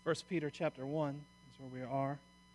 1 Peter chapter 1 is where we are.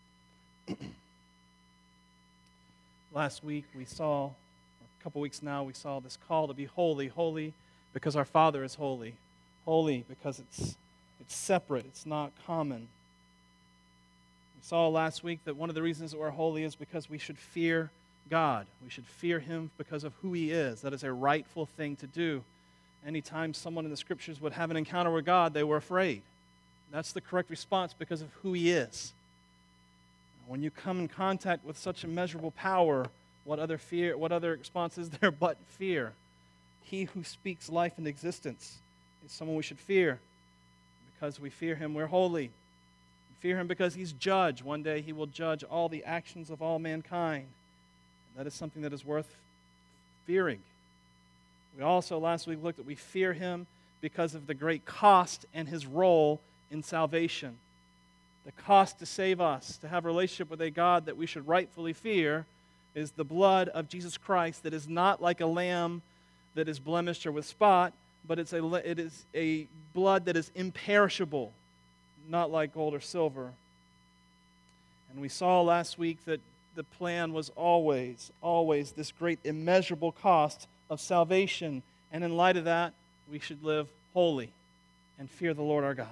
Last week we saw, or a couple weeks now, we saw this call to be holy. Holy because our Father is holy. Holy because it's separate, it's not common. We saw last week that one of the reasons that we're holy is because we should fear God. We should fear Him because of who He is. That is a rightful thing to do. Anytime someone in the Scriptures would have an encounter with God, they were afraid. That's the correct response because of who He is. When you come in contact with such immeasurable power, what other response is there but fear? He who speaks life into existence is someone we should fear. Because we fear Him, we're holy. We fear Him because He's judge. One day He will judge all the actions of all mankind. And that is something that is worth fearing. We also last week looked at we fear Him because of the great cost and His role in salvation. The cost to save us, to have a relationship with a God that we should rightfully fear, is the blood of Jesus Christ that is not like a lamb that is blemished or with spot, but it is a blood that is imperishable, not like gold or silver. And we saw last week that the plan was always this great immeasurable cost of salvation. And in light of that, we should live holy and fear the Lord our God.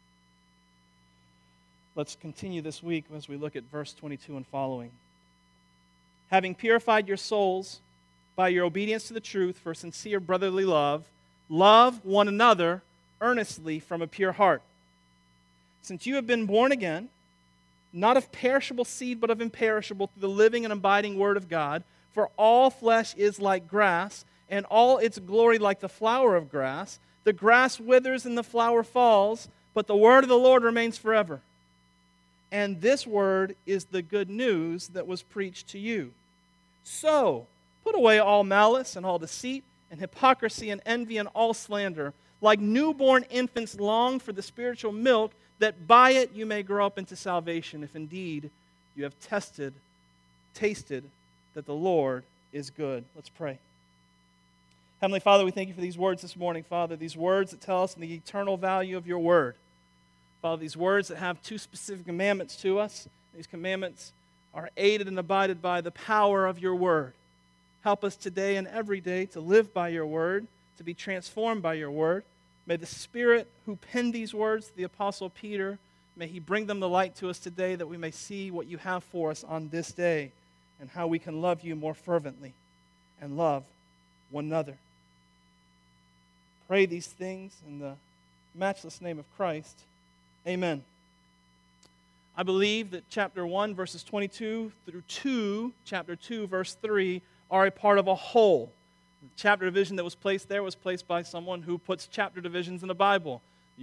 Let's continue this week as we look at verse 22 and following. Having purified your souls by your obedience to the truth for sincere brotherly love, love one another earnestly from a pure heart. Since you have been born again, not of perishable seed, but of imperishable, through the living and abiding Word of God, for all flesh is like grass, and all its glory like the flower of grass. The grass withers and the flower falls, but the word of the Lord remains forever. And this word is the good news that was preached to you. So, put away all malice and all deceit and hypocrisy and envy and all slander. Like newborn infants long for the spiritual milk, that by it you may grow up into salvation, if indeed you have tasted that the Lord is good. Let's pray. Heavenly Father, we thank you for these words this morning, Father, these words that tell us the eternal value of your word. Father, these words that have two specific commandments to us, these commandments are aided and abided by the power of your word. Help us today and every day to live by your word, to be transformed by your word. May the Spirit who penned these words, the Apostle Peter, may he bring them to light to us today that we may see what you have for us on this day and how we can love you more fervently and love one another. Pray these things in the matchless name of Christ. Amen. I believe that chapter 1, verses 22 through chapter 2, verse 3, are a part of a whole. The chapter division that was placed there was placed by someone who puts chapter divisions in the Bible.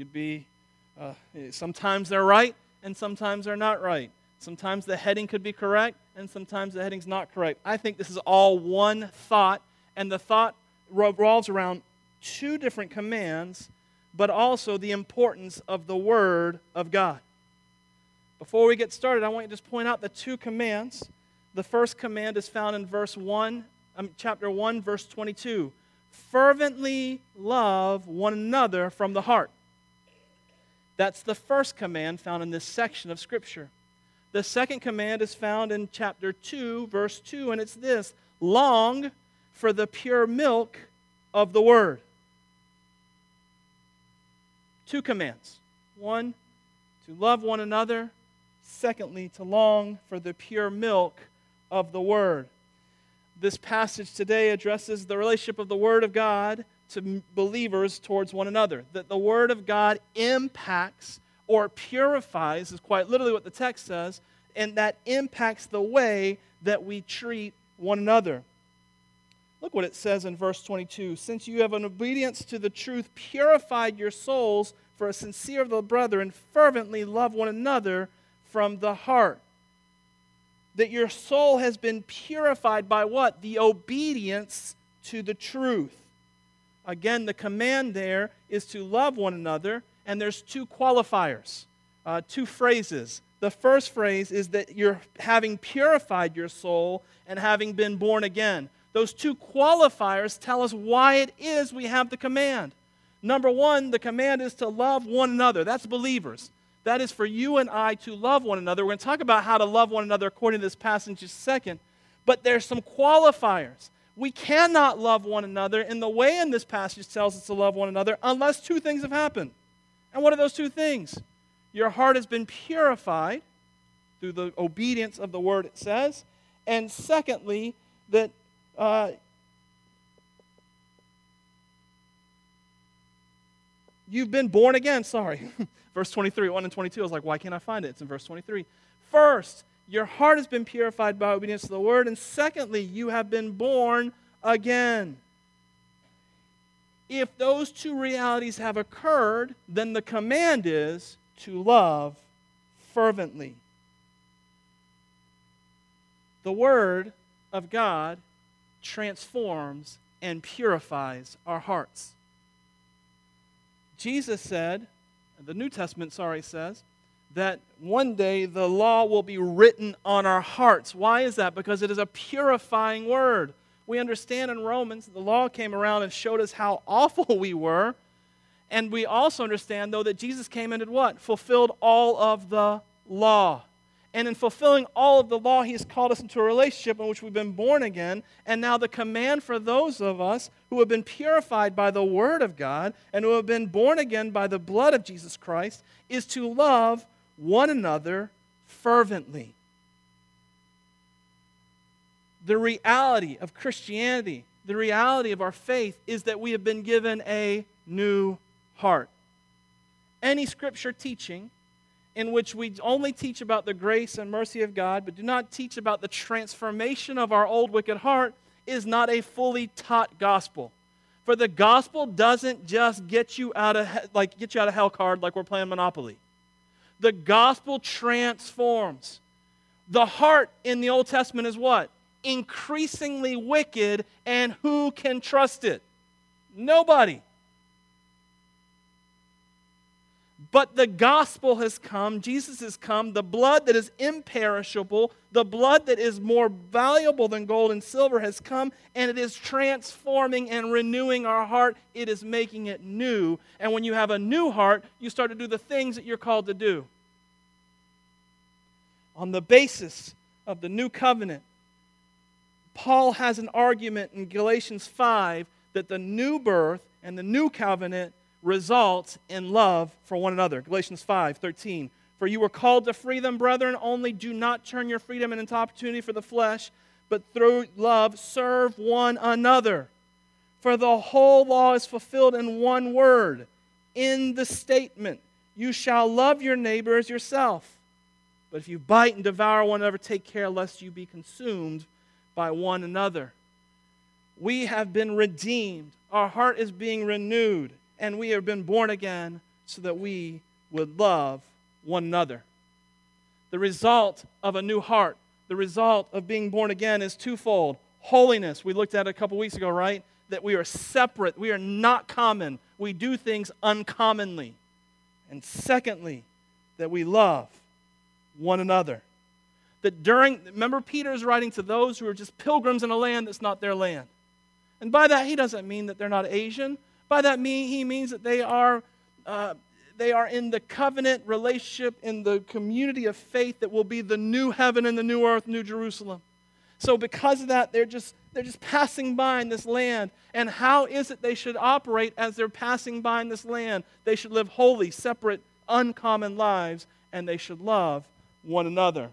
Sometimes they're right, and sometimes they're not right. Sometimes the heading could be correct, and sometimes the heading's not correct. I think this is all one thought, and the thought revolves around two different commands, but also the importance of the Word of God. Before we get started, I want you to just point out the two commands. The first command is found in chapter 1, verse 22. Fervently love one another from the heart. That's the first command found in this section of Scripture. The second command is found in chapter 2, verse 2, and it's this: long for the pure milk of the Word. Two commands. One, to love one another. Secondly, to long for the pure milk of the Word. This passage today addresses the relationship of the Word of God to believers towards one another. That the Word of God impacts or purifies, is quite literally what the text says, and that impacts the way that we treat one another. Look what it says in verse 22. Since you have in obedience to the truth purified your souls for a sincere of the brethren, fervently love one another from the heart. That your soul has been purified by what? The obedience to the truth. Again, the command there is to love one another, and there's two qualifiers, two phrases. The first phrase is that you're having purified your soul and having been born again. Those two qualifiers tell us why it is we have the command. Number one, the command is to love one another. That's believers. That is for you and I to love one another. We're going to talk about how to love one another according to this passage in just a second. But there's some qualifiers. We cannot love one another in the way in this passage tells us to love one another unless two things have happened. And what are those two things? Your heart has been purified through the obedience of the word it says. And secondly, that you've been born again. Verse 23, 1 and 22. I was like, why can't I find it? It's in verse 23. First, your heart has been purified by obedience to the word. And secondly, you have been born again. If those two realities have occurred, then the command is to love fervently. The Word of God transforms and purifies our hearts. Jesus said, the New Testament, says, that one day the law will be written on our hearts. Why is that? Because it is a purifying word. We understand in Romans the law came around and showed us how awful we were. And we also understand, though, that Jesus came and did what? Fulfilled all of the law. And in fulfilling all of the law, He has called us into a relationship in which we've been born again. And now the command for those of us who have been purified by the Word of God and who have been born again by the blood of Jesus Christ is to love one another fervently. The reality of Christianity, the reality of our faith is that we have been given a new heart. Any scripture teaching in which we only teach about the grace and mercy of God, but do not teach about the transformation of our old wicked heart, is not a fully taught gospel. For the gospel doesn't just get you out of hell card like we're playing Monopoly. The gospel transforms. The heart in the Old Testament is what? Increasingly wicked, and who can trust it? Nobody. But the gospel has come, Jesus has come, the blood that is imperishable, the blood that is more valuable than gold and silver has come, and it is transforming and renewing our heart. It is making it new. And when you have a new heart, you start to do the things that you're called to do. On the basis of the new covenant, Paul has an argument in Galatians 5 that the new birth and the new covenant results in love for one another. Galatians 5:13. For you were called to freedom, brethren, only do not turn your freedom into opportunity for the flesh, but through love serve one another. For the whole law is fulfilled in one word, in the statement, you shall love your neighbor as yourself. But if you bite and devour one another, take care lest you be consumed by one another. We have been redeemed. Our heart is being renewed. And we have been born again so that we would love one another. The result of a new heart, the result of being born again is twofold. Holiness, we looked at it a couple weeks ago, right? That we are separate, we are not common. We do things uncommonly. And secondly, that we love one another. Remember Peter is writing to those who are just pilgrims in a land that's not their land. And by that, he doesn't mean that they're not Asian. By that he means that they are in the covenant relationship, in the community of faith that will be the new heaven and the new earth, New Jerusalem. So because of that, they're just passing by in this land. And how is it they should operate as they're passing by in this land? They should live holy, separate, uncommon lives, and they should love one another.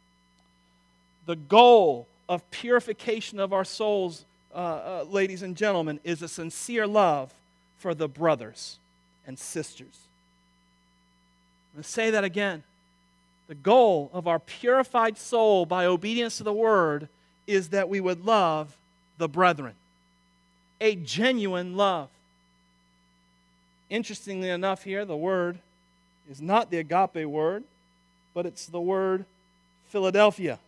The goal of purification of our souls, ladies and gentlemen, is a sincere love for the brothers and sisters. I'm going to say that again. The goal of our purified soul by obedience to the word is that we would love the brethren. A genuine love. Interestingly enough here, the word is not the agape word, but it's the word Philadelphia.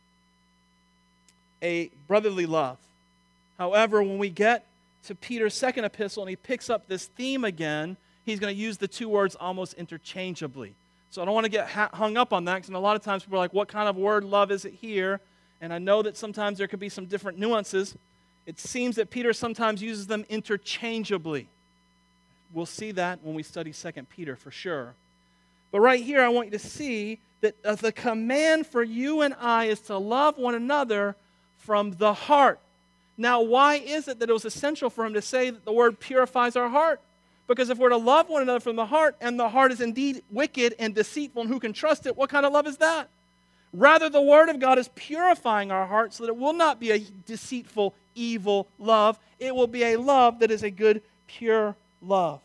A brotherly love. However, when we get to Peter's second epistle and he picks up this theme again, he's going to use the two words almost interchangeably. So I don't want to get hung up on that, because a lot of times people are like, what kind of word love is it here? And I know that sometimes there could be some different nuances. It seems that Peter sometimes uses them interchangeably. We'll see that when we study 2 Peter for sure. But right here, I want you to see that the command for you and I is to love one another from the heart. Now, why is it that it was essential for him to say that the word purifies our heart? Because if we're to love one another from the heart, and the heart is indeed wicked and deceitful, and who can trust it, what kind of love is that? Rather, the Word of God is purifying our heart so that it will not be a deceitful, evil love. It will be a love that is a good, pure love.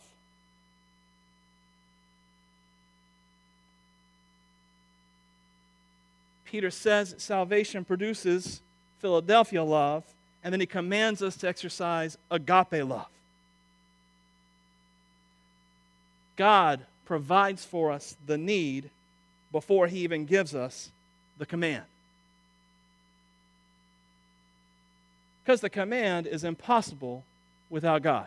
Peter says that salvation produces Philadelphia love, and then he commands us to exercise agape love. God provides for us the need before he even gives us the command. Because the command is impossible without God.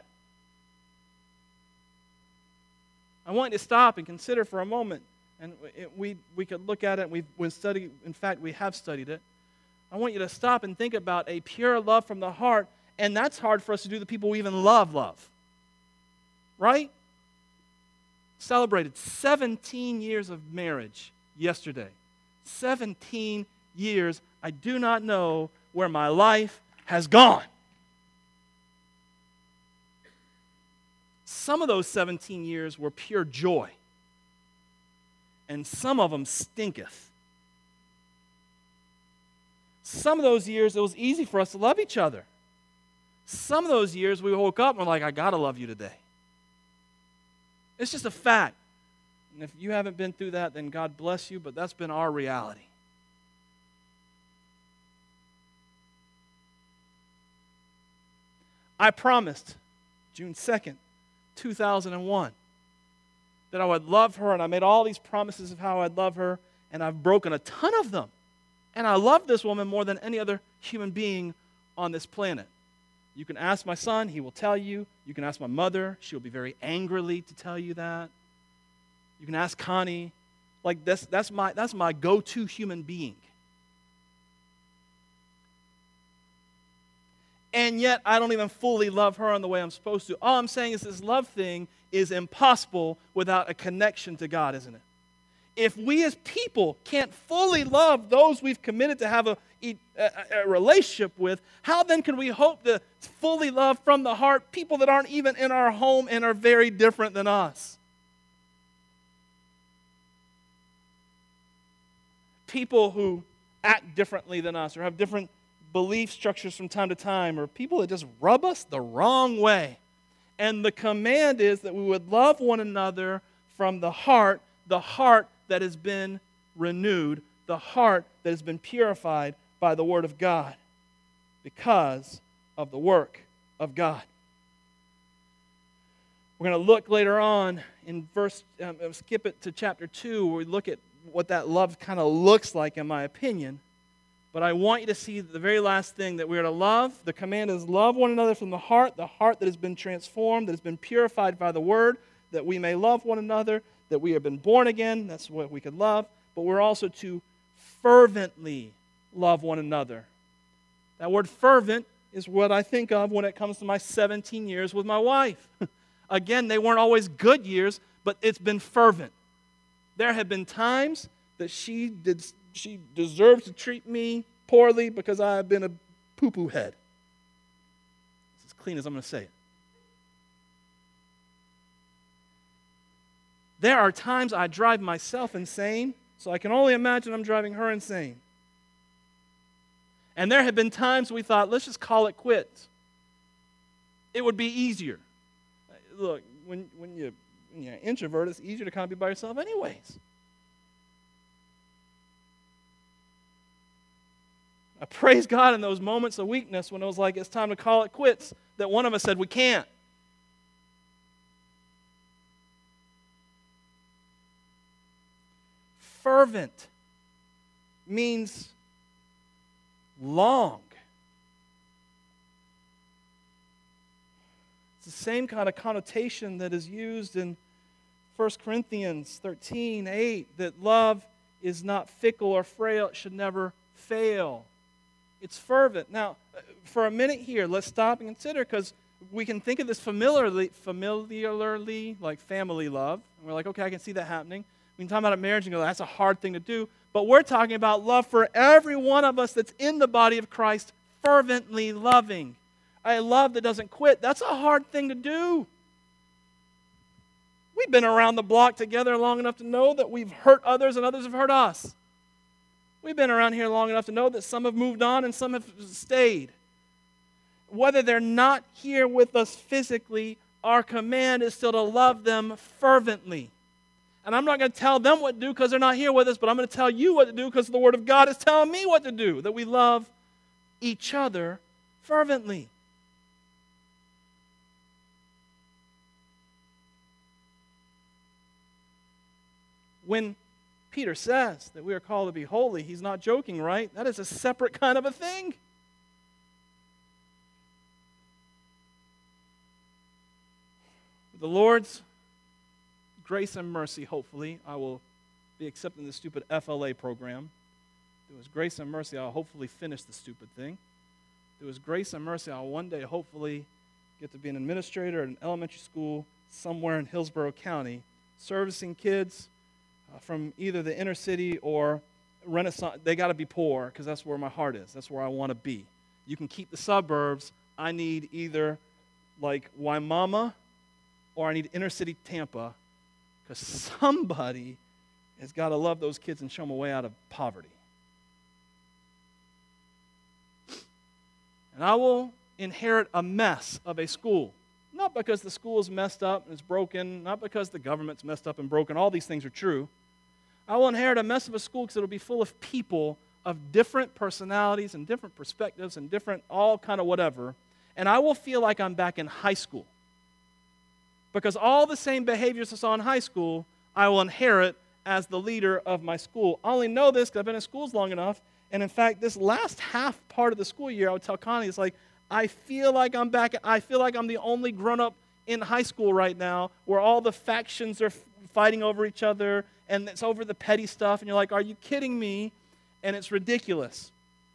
I want you to stop and consider for a moment, and we could look at it, and we've studied, in fact, we have studied it. I want you to stop and think about a pure love from the heart, and that's hard for us to do, the people we even love. Right? Celebrated 17 years of marriage yesterday. 17 years. I do not know where my life has gone. Some of those 17 years were pure joy, and some of them stinketh. Some of those years, it was easy for us to love each other. Some of those years, we woke up and we're like, I got to love you today. It's just a fact. And if you haven't been through that, then God bless you, but that's been our reality. I promised June 2nd, 2001, that I would love her, and I made all these promises of how I'd love her, and I've broken a ton of them. And I love this woman more than any other human being on this planet. You can ask my son, he will tell you. You can ask my mother, she'll be very angrily to tell you that. You can ask Connie. Like that's my go-to human being. And yet I don't even fully love her in the way I'm supposed to. All I'm saying is this love thing is impossible without a connection to God, isn't it? If we as people can't fully love those we've committed to have a relationship with, how then can we hope to fully love from the heart people that aren't even in our home and are very different than us? People who act differently than us or have different belief structures from time to time, or people that just rub us the wrong way. And the command is that we would love one another from the heart that has been renewed, the heart that has been purified by the Word of God because of the work of God. We're going to look later on in skip it to chapter 2, where we look at what that love kind of looks like, in my opinion. But I want you to see the very last thing that we are to love. The command is love one another from the heart that has been transformed, that has been purified by the Word, that we may love one another, that we have been born again. That's what we could love. But we're also to fervently love one another. That word fervent is what I think of when it comes to my 17 years with my wife. Again, they weren't always good years, but it's been fervent. There have been times that she deserved to treat me poorly because I have been a poo-poo head. It's as clean as I'm going to say it. There are times I drive myself insane, so I can only imagine I'm driving her insane. And there have been times we thought, let's just call it quits. It would be easier. Look, when you're an introvert, it's easier to kind of be by yourself anyways. I praise God in those moments of weakness when it was like it's time to call it quits, that one of us said we can't. Fervent means long. It's the same kind of connotation that is used in 1 Corinthians 13:8, that love is not fickle or frail, it should never fail. It's fervent. Now, for a minute here, let's stop and consider, because we can think of this familiarly, like family love. And we're like, okay, I can see that happening. We can talk about marriage and go, that's a hard thing to do. But we're talking about love for every one of us that's in the body of Christ, fervently loving. A love that doesn't quit. That's a hard thing to do. We've been around the block together long enough to know that we've hurt others and others have hurt us. We've been around here long enough to know that some have moved on and some have stayed. Whether they're not here with us physically, our command is still to love them fervently. And I'm not going to tell them what to do because they're not here with us, but I'm going to tell you what to do because the Word of God is telling me what to do, that we love each other fervently. When Peter says that we are called to be holy, he's not joking, right? That is a separate kind of a thing. With the Lord's grace and mercy, hopefully, I will be accepting the stupid FLA program. Through His grace and mercy, I'll hopefully finish the stupid thing. Through His grace and mercy, I'll one day hopefully get to be an administrator at an elementary school somewhere in Hillsborough County, servicing kids from either the inner city or Renaissance. They got to be poor because that's where my heart is. That's where I want to be. You can keep the suburbs. I need either like Waimama or I need inner city Tampa, because somebody has got to love those kids and show them a way out of poverty. And I will inherit a mess of a school. Not because the school is messed up and it's broken, not because the government's messed up and broken. All these things are true. I will inherit a mess of a school because it will be full of people of different personalities and different perspectives and different all kind of whatever. And I will feel like I'm back in high school. Because all the same behaviors I saw in high school, I will inherit as the leader of my school. I only know this because I've been in schools long enough. And in fact, this last half part of the school year, I would tell Connie, it's like, I feel like I'm back. I feel like I'm the only grown-up in high school right now where all the factions are fighting over each other and it's over the petty stuff. And you're like, are you kidding me? And it's ridiculous.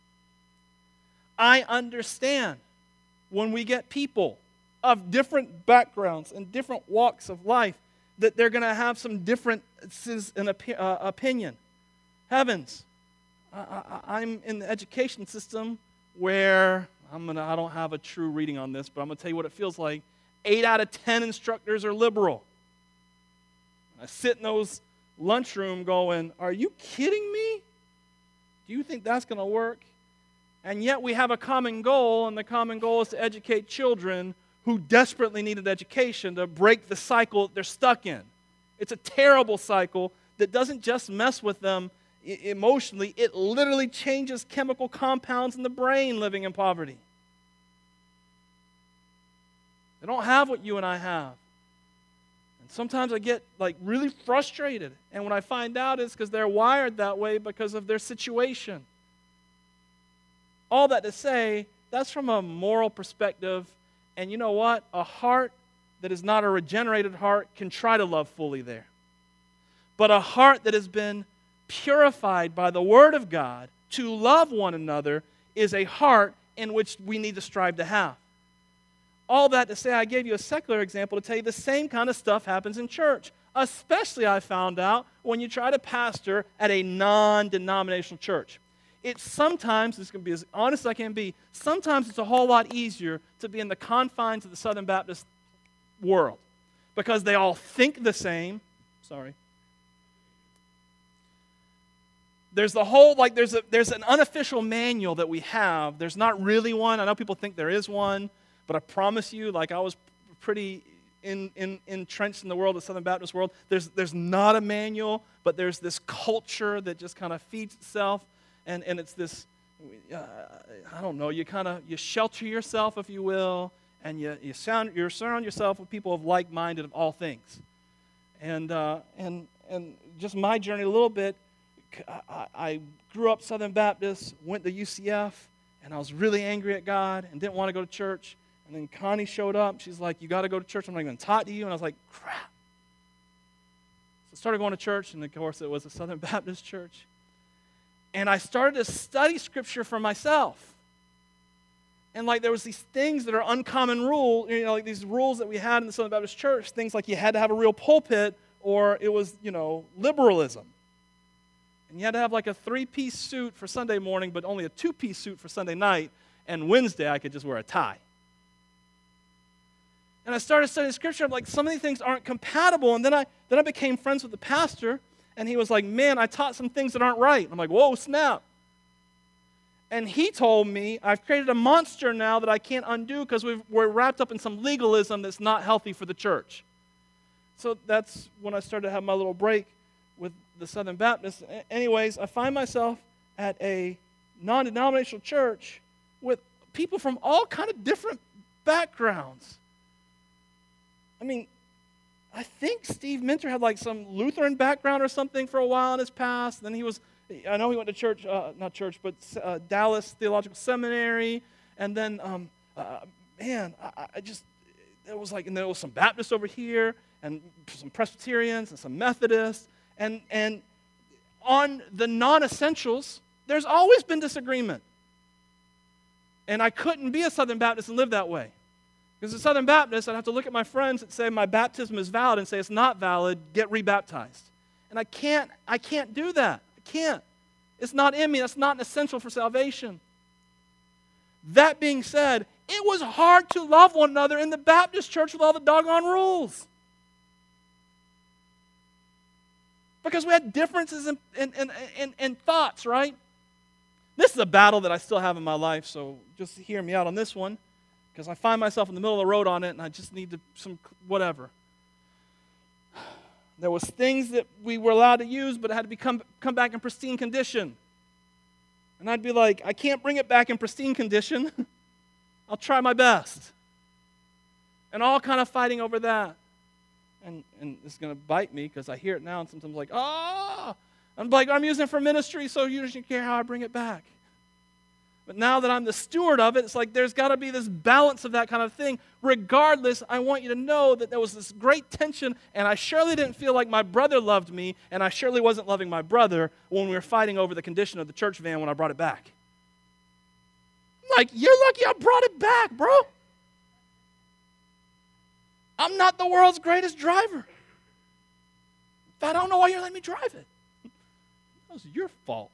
I understand when we get people of different backgrounds and different walks of life that they're going to have some differences in opinion. Heavens, I'm in the education system where I don't have a true reading on this, but I'm going to tell you what it feels like. 8 out of 10 instructors are liberal. I sit in those lunchroom going, are you kidding me? Do you think that's going to work? And yet we have a common goal, and the common goal is to educate children who desperately need an education to break the cycle that they're stuck in. It's a terrible cycle that doesn't just mess with them emotionally, it literally changes chemical compounds in the brain living in poverty. They don't have what you and I have. And sometimes I get really frustrated. And when I find out it's because they're wired that way because of their situation. All that to say, that's from a moral perspective. And you know what? A heart that is not a regenerated heart can try to love fully there. But a heart that has been purified by the Word of God to love one another is a heart in which we need to strive to have. All that to say, I gave you a secular example to tell you the same kind of stuff happens in church. Especially, I found out, when you try to pastor at a non-denominational church. It's sometimes, this can be as honest as I can be, sometimes it's a whole lot easier to be in the confines of the Southern Baptist world because they all think the same. Sorry. There's the whole, there's an unofficial manual that we have. There's not really one. I know people think there is one, but I promise you, I was pretty entrenched in the world, the Southern Baptist world. There's not a manual, but there's this culture that just kind of feeds itself, and it's this, I don't know, you shelter yourself, if you will, and you surround yourself with people of like-minded of all things. And just my journey a little bit, I grew up Southern Baptist, went to UCF, and I was really angry at God and didn't want to go to church. And then Connie showed up. She's like, you got to go to church. I'm not even taught to you. And I was like, crap. So I started going to church, and of course it was a Southern Baptist church. And I started to study Scripture for myself. And there was these things that are uncommon rule, these rules that we had in the Southern Baptist church, things like you had to have a real pulpit or it was, liberalism. And you had to have like a 3-piece suit for Sunday morning, but only a 2-piece suit for Sunday night, and Wednesday I could just wear a tie. And I started studying Scripture. I'm like, some of these things aren't compatible. And then I became friends with the pastor, and he was like, man, I taught some things that aren't right. I'm like, whoa, snap. And he told me, I've created a monster now that I can't undo because we're wrapped up in some legalism that's not healthy for the church. So that's when I started to have my little break with the Southern Baptists. Anyways, I find myself at a non-denominational church with people from all kind of different backgrounds. I mean, I think Steve Minter had like some Lutheran background or something for a while in his past. Then I know he went to church, not church, but Dallas Theological Seminary. And then, there was some Baptists over here, and some Presbyterians, and some Methodists. And on the non-essentials, there's always been disagreement. And I couldn't be a Southern Baptist and live that way. Because as a Southern Baptist, I'd have to look at my friends that say my baptism is valid and say it's not valid, get rebaptized. And I can't do that. I can't. It's not in me. That's not an essential for salvation. That being said, it was hard to love one another in the Baptist church with all the doggone rules. Because we had differences in thoughts, right? This is a battle that I still have in my life, so just hear me out on this one. Because I find myself in the middle of the road on it, and I just need some whatever. There was things that we were allowed to use, but it had to come back in pristine condition. And I'd be like, I can't bring it back in pristine condition. I'll try my best. And all kind of fighting over that. And it's going to bite me because I hear it now, and sometimes I'm like, I'm like, I'm using it for ministry, so you don't care how I bring it back. But now that I'm the steward of it, it's like there's got to be this balance of that kind of thing. Regardless, I want you to know that there was this great tension, and I surely didn't feel like my brother loved me, and I surely wasn't loving my brother when we were fighting over the condition of the church van when I brought it back. Like, you're lucky I brought it back, bro. I'm not the world's greatest driver. I don't know why you're letting me drive it. That was your fault.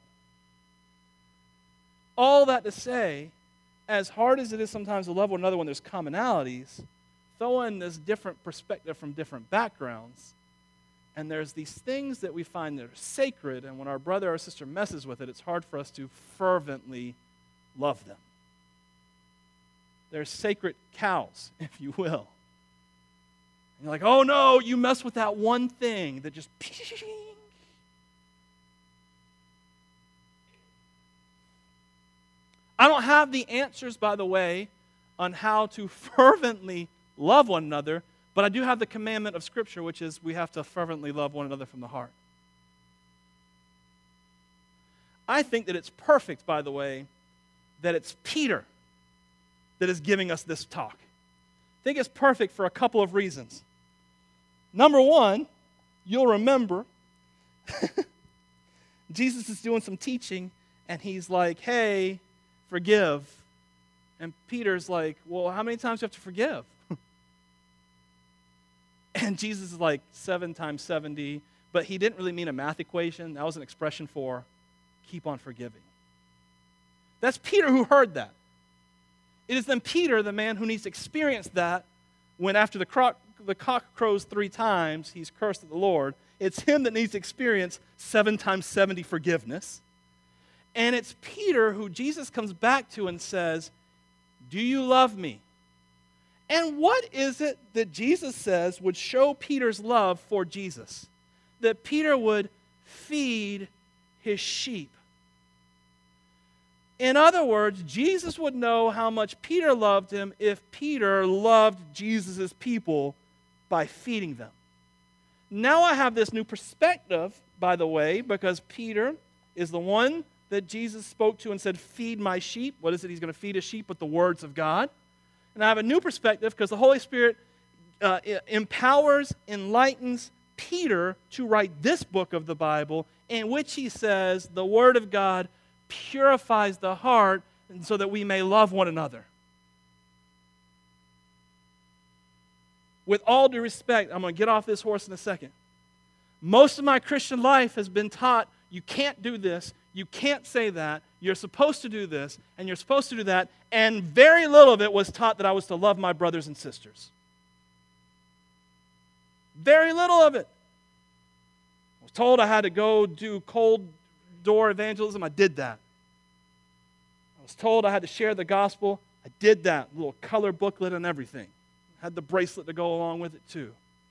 All that to say, as hard as it is sometimes to love one another when there's commonalities, throw in this different perspective from different backgrounds, and there's these things that we find that are sacred, and when our brother or sister messes with it, it's hard for us to fervently love them. They're sacred cows, if you will. And you're like, oh no, you mess with that one thing that just... I don't have the answers, by the way, on how to fervently love one another, but I do have the commandment of Scripture, which is we have to fervently love one another from the heart. I think that it's perfect, by the way, that it's Peter that is giving us this talk. I think it's perfect for a couple of reasons. Number one, you'll remember Jesus is doing some teaching, and he's like, hey, forgive. And Peter's like, well, how many times do you have to forgive? And Jesus is like 7 times 70, but he didn't really mean a math equation. That was an expression for keep on forgiving. That's Peter who heard that. It is then Peter, the man who needs to experience that when after the cock crows 3 times, he's cursed at the Lord. It's him that needs to experience 7 times 70 forgiveness. And it's Peter who Jesus comes back to and says, do you love me? And what is it that Jesus says would show Peter's love for Jesus? That Peter would feed his sheep. In other words, Jesus would know how much Peter loved him if Peter loved Jesus' people by feeding them. Now I have this new perspective, by the way, because Peter is the one that Jesus spoke to and said, feed my sheep. What is it? He's going to feed his sheep with the words of God. And I have a new perspective because the Holy Spirit empowers, enlightens Peter to write this book of the Bible in which he says the Word of God purifies the heart so that we may love one another. With all due respect, I'm going to get off this horse in a second. Most of my Christian life has been taught, you can't do this, you can't say that, you're supposed to do this, and you're supposed to do that, and very little of it was taught that I was to love my brothers and sisters. Very little of it. I was told I had to go do cold door evangelism. I did that. I was told I had to share the gospel. I did that. A little color booklet and everything. Had the bracelet to go along with it too.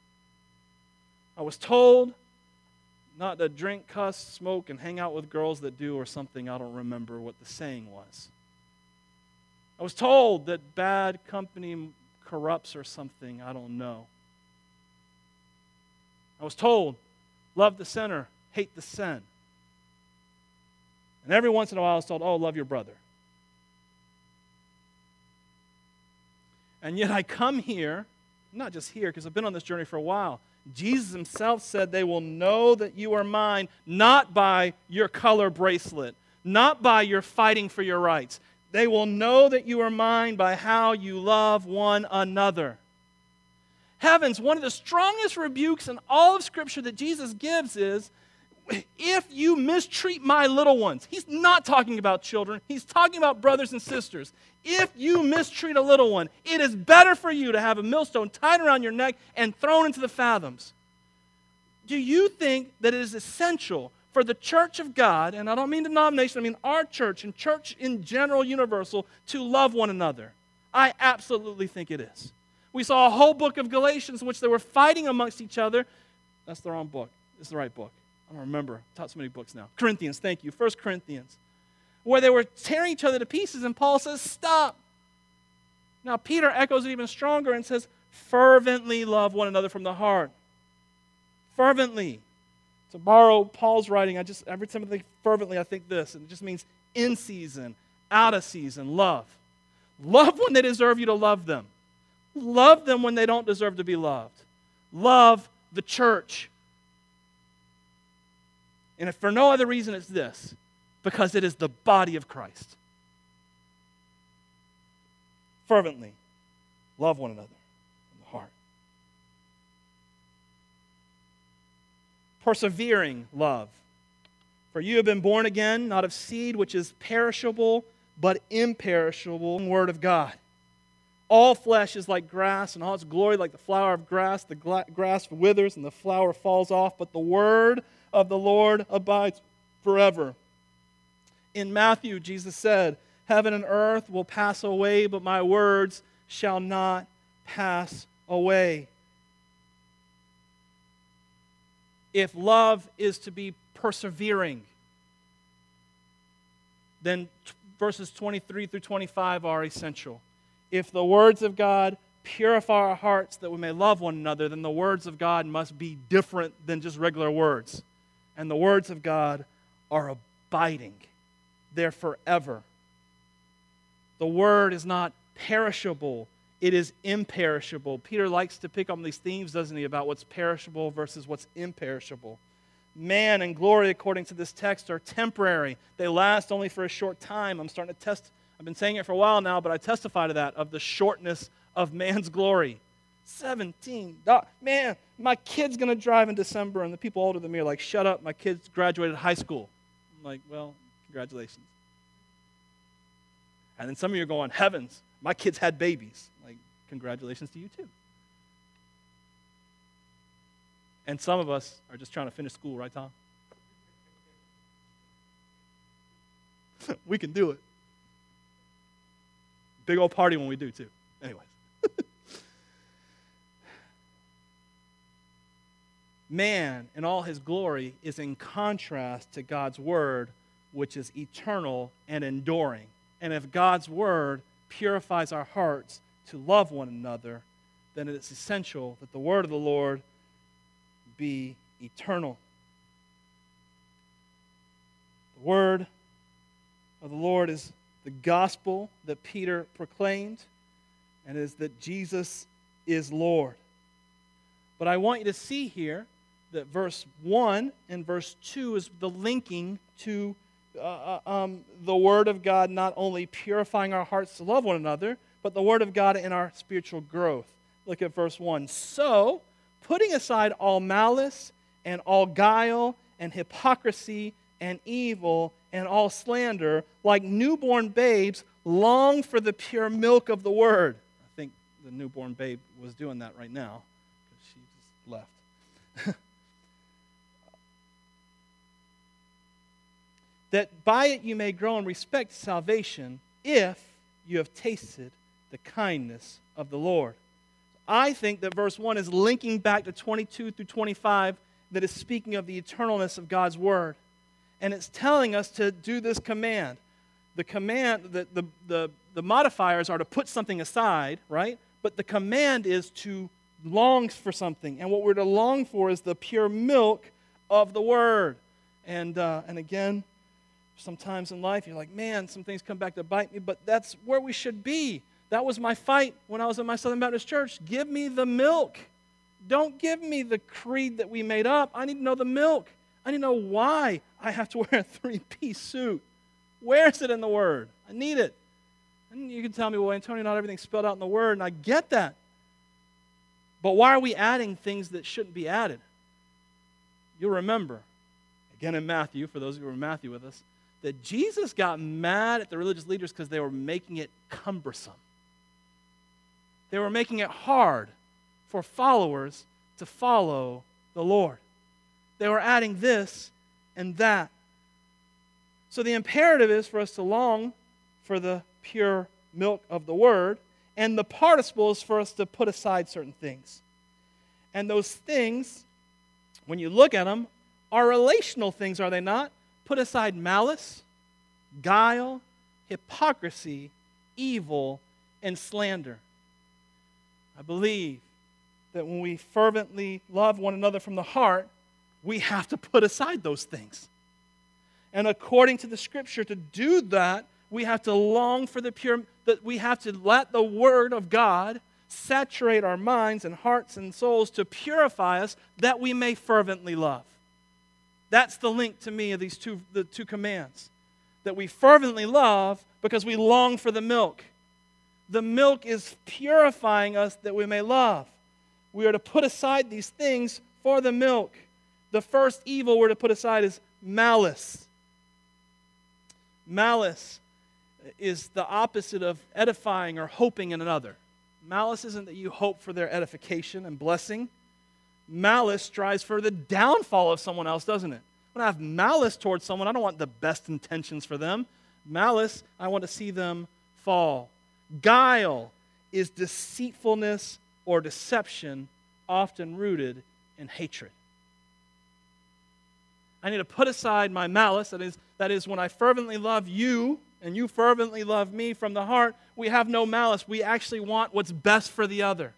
I was told not to drink, cuss, smoke, and hang out with girls that do or something. I don't remember what the saying was. I was told that bad company corrupts or something. I don't know. I was told, love the sinner, hate the sin. And every once in a while I was told, oh, love your brother. And yet I come here, not just here, because I've been on this journey for a while. Jesus himself said they will know that you are mine, not by your color bracelet, not by your fighting for your rights. They will know that you are mine by how you love one another. Heavens, one of the strongest rebukes in all of Scripture that Jesus gives is, if you mistreat my little ones. He's not talking about children. He's talking about brothers and sisters. If you mistreat a little one, it is better for you to have a millstone tied around your neck and thrown into the fathoms. Do you think that it is essential for the church of God, and I don't mean denomination, I mean our church and church in general, universal, to love one another? I absolutely think it is. We saw a whole book of Galatians in which they were fighting amongst each other. That's the wrong book. It's the right book. I don't remember. I've taught so many books now. Corinthians, thank you. 1 Corinthians. Where they were tearing each other to pieces, and Paul says, stop. Now, Peter echoes it even stronger and says, fervently love one another from the heart. Fervently. To borrow Paul's writing, every time I think fervently, I think this. And it just means in season, out of season, love. Love when they deserve you to love them. Love them when they don't deserve to be loved. Love the church. And if for no other reason, it's this. Because it is the body of Christ. Fervently love one another in the heart. Persevering love. For you have been born again, not of seed which is perishable, but imperishable, word of God. All flesh is like grass, and all its glory like the flower of grass. The grass withers and the flower falls off, but the word of the Lord abides forever. In Matthew, Jesus said, heaven and earth will pass away, but my words shall not pass away. If love is to be persevering, then verses 23 through 25 are essential. If the words of God purify our hearts that we may love one another, then the words of God must be different than just regular words. And the words of God are abiding. They're forever. The word is not perishable. It is imperishable. Peter likes to pick on these themes, doesn't he, about what's perishable versus what's imperishable. Man and glory, according to this text, are temporary. They last only for a short time. I've been saying it for a while now, but I testify to that, of the shortness of man's glory. 17. Man, my kid's going to drive in December, and the people older than me are like, shut up, my kid's graduated high school. I'm like, well, congratulations. And then some of you are going, heavens, my kids had babies. Like, congratulations to you too. And some of us are just trying to finish school, right, Tom? We can do it. Big old party when we do, too. Anyways. Man, in all his glory, is in contrast to God's word, which is eternal and enduring. And if God's word purifies our hearts to love one another, then it is essential that the word of the Lord be eternal. The word of the Lord is the gospel that Peter proclaimed, and is that Jesus is Lord. But I want you to see here that verse 1 and verse 2 is the linking to the Word of God not only purifying our hearts to love one another, but the Word of God in our spiritual growth. Look at verse 1. So, putting aside all malice and all guile and hypocrisy and evil and all slander, like newborn babes, long for the pure milk of the word. I think the newborn babe was doing that right now because she just left. That by it you may grow in respect to salvation, if you have tasted the kindness of the Lord. I think that verse 1 is linking back to 22 through 25 that is speaking of the eternalness of God's word. And it's telling us to do this command. The command, the modifiers are to put something aside, right? But the command is to long for something. And what we're to long for is the pure milk of the word. And again, sometimes in life you're like, man, some things come back to bite me, but that's where we should be. That was my fight when I was in my Southern Baptist church. Give me the milk. Don't give me the creed that we made up. I need to know the milk. I need to know why I have to wear a three-piece suit. Where is it in the Word? I need it. And you can tell me, well, Antonio, not everything's spelled out in the Word, and I get that. But why are we adding things that shouldn't be added? You'll remember, again in Matthew, for those who were in Matthew with us, that Jesus got mad at the religious leaders because they were making it cumbersome. They were making it hard for followers to follow the Lord. They were adding this and that. So the imperative is for us to long for the pure milk of the Word, and the participle is for us to put aside certain things. And those things, when you look at them, are relational things, are they not? Put aside malice, guile, hypocrisy, evil, and slander. I believe that when we fervently love one another from the heart, we have to put aside those things. And according to the Scripture, to do that, we have to long for the pure, that we have to let the Word of God saturate our minds and hearts and souls to purify us that we may fervently love. That's the link to me of the two commands. That we fervently love because we long for the milk. The milk is purifying us that we may love. We are to put aside these things for the milk. The first evil we're to put aside is malice. Malice is the opposite of edifying or hoping in another. Malice isn't that you hope for their edification and blessing. Malice strives for the downfall of someone else, doesn't it? When I have malice towards someone, I don't want the best intentions for them. Malice, I want to see them fall. Guile is deceitfulness or deception, often rooted in hatred. I need to put aside my malice. That is when I fervently love you and you fervently love me from the heart, we have no malice. We actually want what's best for the other.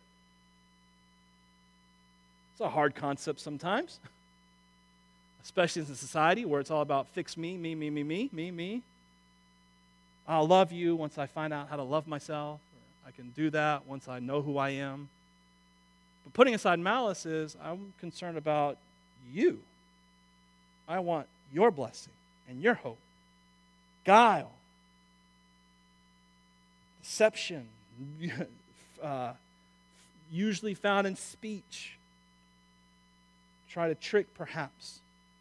It's a hard concept sometimes, especially in society where it's all about fix me, me, me, me, me, me, me. I'll love you once I find out how to love myself. Or I can do that once I know who I am. But putting aside malice is, I'm concerned about you. I want your blessing and your hope. Guile, deception, usually found in speech. Try to trick, perhaps.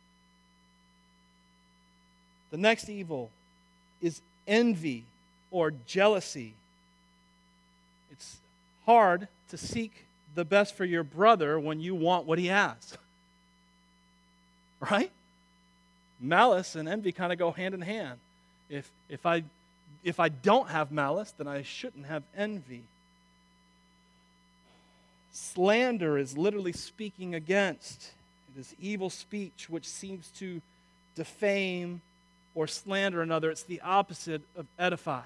The next evil is envy or jealousy. It's hard to seek the best for your brother when you want what he has. Right? Malice and envy kind of go hand in hand. If I don't have malice, then I shouldn't have envy. Slander is literally speaking against. It is evil speech which seems to defame or slander another. It's the opposite of edify.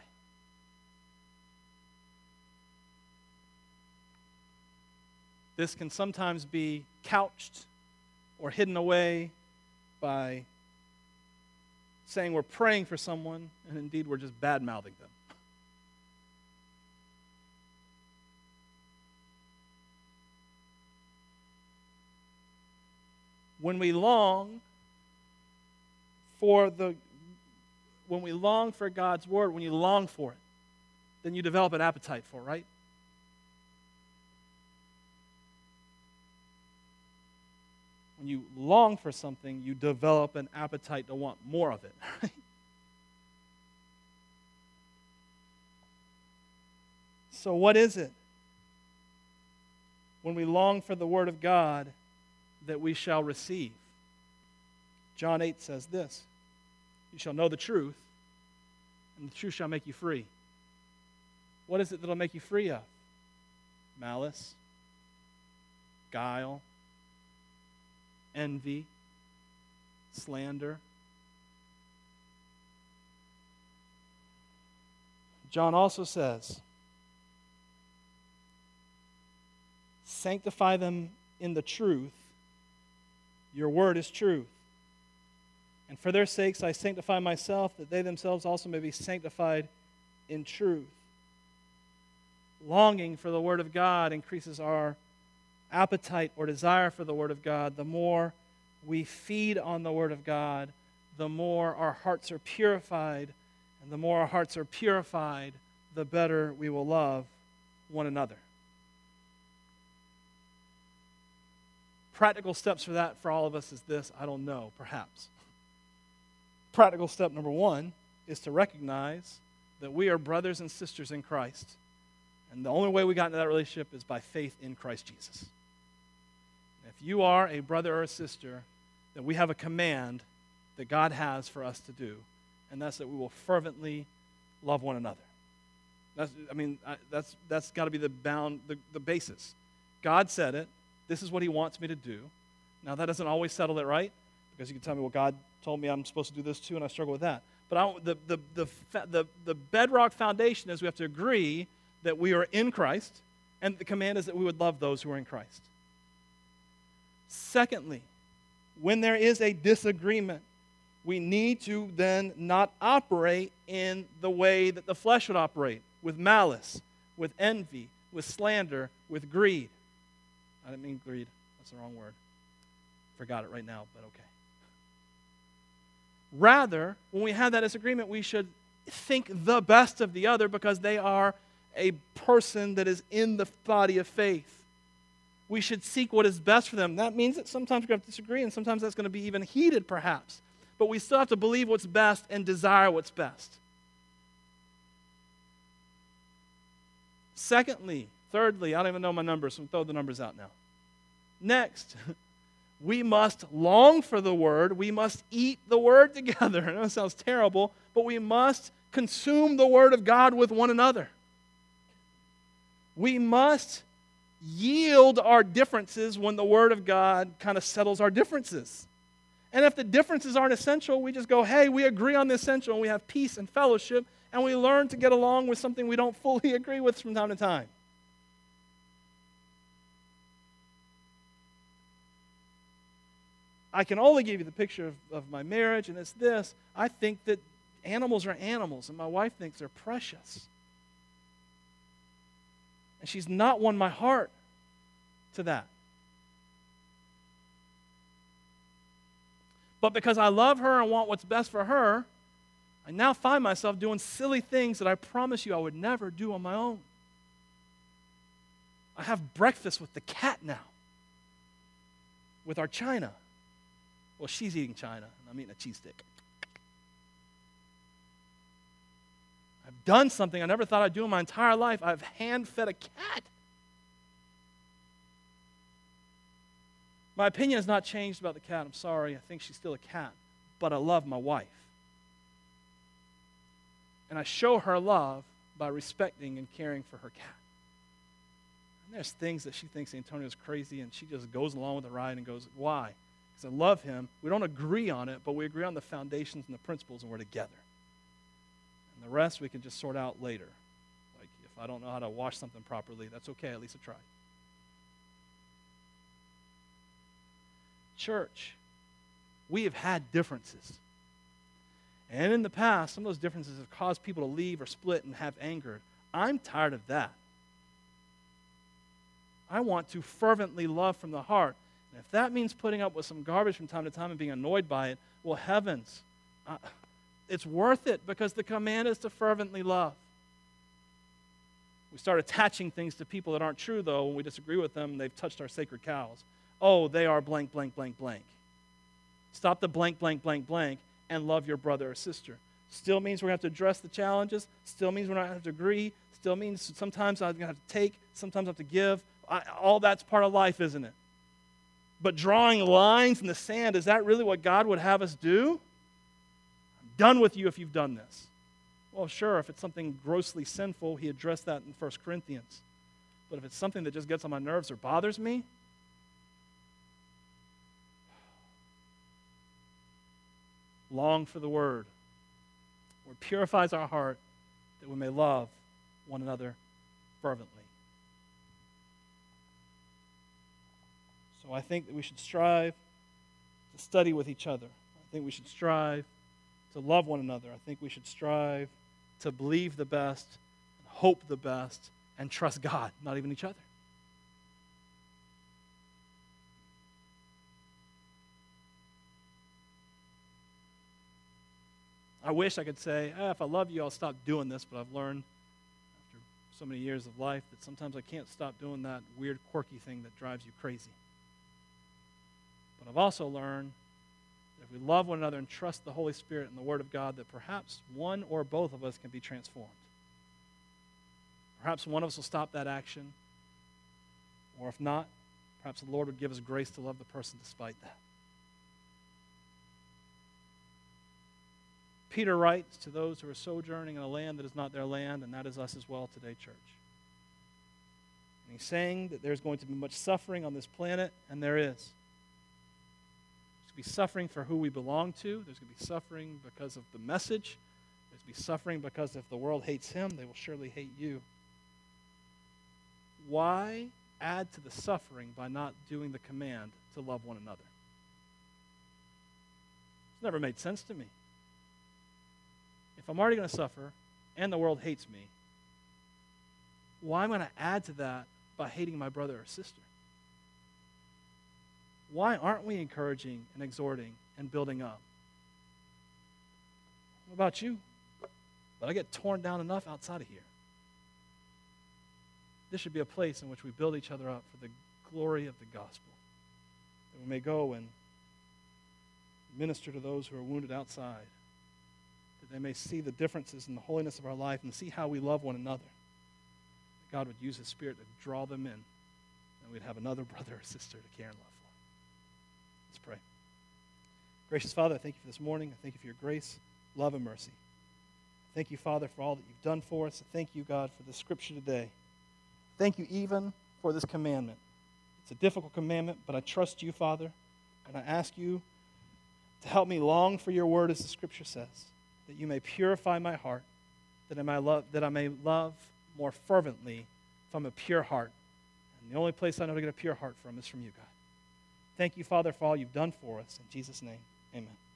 This can sometimes be couched or hidden away by saying we're praying for someone, and indeed we're just bad-mouthing them. When we long for God's word, when you long for it, then you develop an appetite for it, right? When when you long for something, you develop an appetite to want more of it. Right? So what is it when we long for the Word of God that we shall receive? John 8 says this, you shall know the truth, and the truth shall make you free. What is it that will make you free of? Malice, guile, envy, slander. John also says, sanctify them in the truth. Your word is truth. And for their sakes I sanctify myself, that they themselves also may be sanctified in truth. Longing for the Word of God increases our appetite or desire for the Word of God. The more we feed on the Word of God, the more our hearts are purified. And the more our hearts are purified, the better we will love one another. Practical steps for that for all of us is this, I don't know, perhaps. Practical step number 1 is to recognize that we are brothers and sisters in Christ. And the only way we got into that relationship is by faith in Christ Jesus. If you are a brother or a sister, then we have a command that God has for us to do, and that's that we will fervently love one another. That's got to be the basis. God said it. This is what He wants me to do. Now, that doesn't always settle it, right? Because you can tell me, well, God told me I'm supposed to do this too, and I struggle with that. But the bedrock foundation is we have to agree that we are in Christ, and the command is that we would love those who are in Christ. Secondly, when there is a disagreement, we need to then not operate in the way that the flesh would operate, with malice, with envy, with slander, with greed. I didn't mean greed. That's the wrong word. Forgot it right now, but okay. Rather, when we have that disagreement, we should think the best of the other because they are a person that is in the body of faith. We should seek what is best for them. That means that sometimes we're going to disagree, and sometimes that's going to be even heated, perhaps. But we still have to believe what's best and desire what's best. Thirdly, I don't even know my numbers, so I'm throw the numbers out now. Next, we must long for the Word. We must eat the Word together. I know it sounds terrible, but we must consume the Word of God with one another. We must yield our differences when the Word of God kind of settles our differences. And if the differences aren't essential, we just go, hey, we agree on the essential, and we have peace and fellowship, and we learn to get along with something we don't fully agree with from time to time. I can only give you the picture of my marriage, and it's this. I think that animals are animals, and my wife thinks they're precious. And she's not won my heart to that. But because I love her and want what's best for her, I now find myself doing silly things that I promise you I would never do on my own. I have breakfast with the cat now, with our China. Well, she's eating China, and I'm eating a cheese stick. I've done something I never thought I'd do in my entire life. I've hand-fed a cat. My opinion has not changed about the cat. I'm sorry. I think she's still a cat. But I love my wife. And I show her love by respecting and caring for her cat. And there's things that she thinks Antonio's crazy, and she just goes along with the ride and goes, why? Because I love him. We don't agree on it, but we agree on the foundations and the principles, and we're together. And the rest we can just sort out later. Like, if I don't know how to wash something properly, that's okay. At least I tried. Church, we have had differences. And in the past, some of those differences have caused people to leave or split and have anger. I'm tired of that. I want to fervently love from the heart. And if that means putting up with some garbage from time to time and being annoyed by it, well, heavens, it's worth it because the command is to fervently love. We start attaching things to people that aren't true, though, when we disagree with them, they've touched our sacred cows. oh, they are blank, blank, blank, blank. Stop the blank, blank, blank, blank, and love your brother or sister. Still means we're going to have to address the challenges. Still means we're not going to have to agree. Still means sometimes I'm going to have to take, sometimes I have to give. All that's part of life, isn't it? But drawing lines in the sand, is that really what God would have us do? I'm done with you if you've done this. Well, sure, if it's something grossly sinful, he addressed that in 1 Corinthians. But if it's something that just gets on my nerves or bothers me, long for the word, where it purifies our heart that we may love one another fervently. So I think that we should strive to study with each other. I think we should strive to love one another. I think we should strive to believe the best, hope the best, and trust God, not even each other. I wish I could say, if I love you, I'll stop doing this, but I've learned after so many years of life that sometimes I can't stop doing that weird, quirky thing that drives you crazy. But I've also learned that if we love one another and trust the Holy Spirit and the Word of God, that perhaps one or both of us can be transformed. Perhaps one of us will stop that action, or if not, perhaps the Lord would give us grace to love the person despite that. Peter writes to those who are sojourning in a land that is not their land, and that is us as well today, church. And he's saying that there's going to be much suffering on this planet, and there is. There's going to be suffering for who we belong to. There's going to be suffering because of the message. There's going to be suffering because if the world hates him, they will surely hate you. Why add to the suffering by not doing the command to love one another? It's never made sense to me. If I'm already going to suffer and the world hates me, why am I going to add to that by hating my brother or sister? Why aren't we encouraging and exhorting and building up? What about you? But I get torn down enough outside of here. This should be a place in which we build each other up for the glory of the gospel. That we may go and minister to those who are wounded outside. That they may see the differences in the holiness of our life and see how we love one another. That God would use His Spirit to draw them in, and we'd have another brother or sister to care and love for. Let's pray. Gracious Father, I thank you for this morning. I thank you for your grace, love, and mercy. Thank you, Father, for all that you've done for us. Thank you, God, for this scripture today. Thank you even for this commandment. It's a difficult commandment, but I trust you, Father, and I ask you to help me long for your word as the scripture says, that you may purify my heart, that I may love more fervently from a pure heart. And the only place I know to get a pure heart from is from you, God. Thank you, Father, for all you've done for us. In Jesus' name, amen.